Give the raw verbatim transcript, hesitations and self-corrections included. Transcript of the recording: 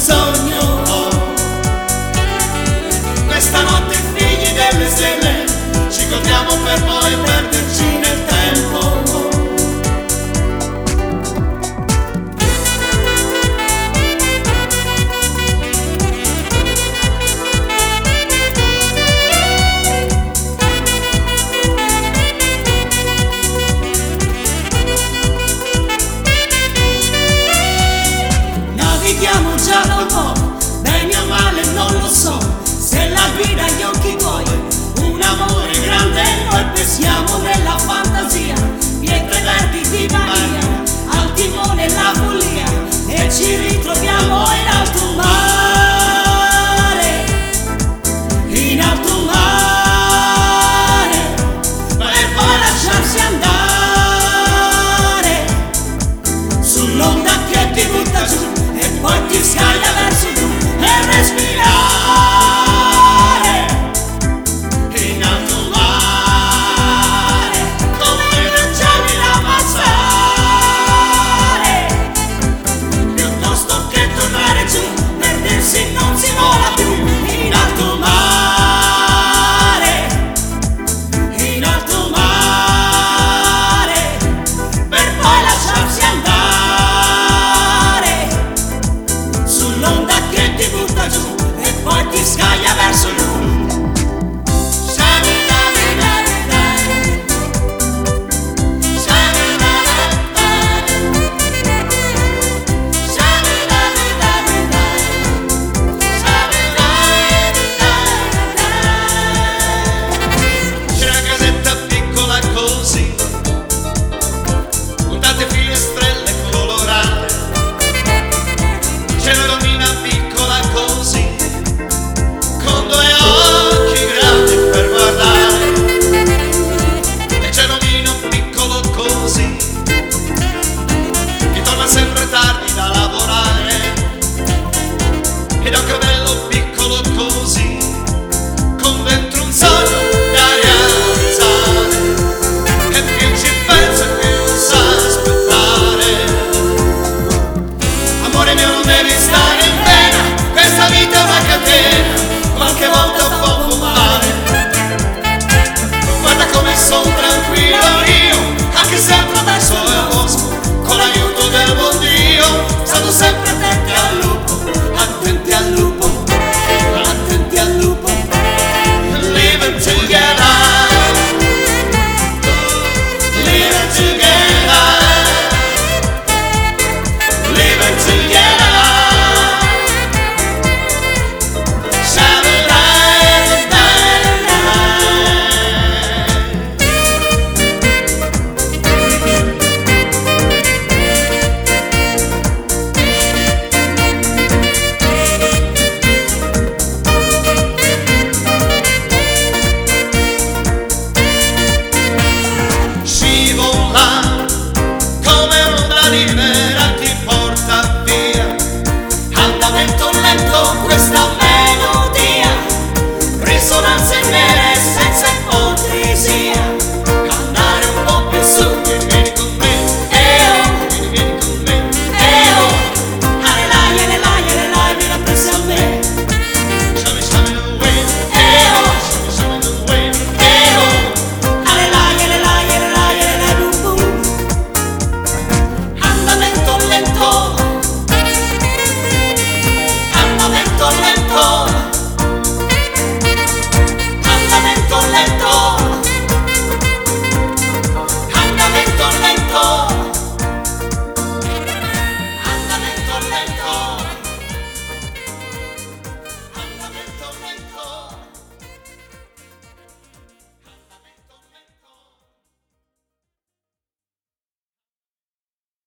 sogno. Questa notte figli delle stelle ci contiamo per poi perderci nel tempo. Navighiamo già da un po', bene o male non lo so, se la guida agli occhi tuoi, un amore grande noi pensiamo nella fantasia, pietre verdi di Maria, al timone la follia, e ci ritroviamo in alto mare, in alto mare, per poi lasciarsi andare sull'onda che ti butta giù e poi ti scaglia verso giù e respirare in alto mare, come non c'è l'ammazzare, piuttosto che tornare giù, perdersi non si vola più, in alto mare, in alto mare, per poi lasciarsi andare sull'onda che ti butta giù e poi ti scaglia verso giù. C'è una casetta piccola così, con tante finestrelle colorate. C'è una donnina piccola così, con due occhi grandi per guardare. E c'è un omino piccolo così, che torna sempre tardi da lavorare. Ed occhio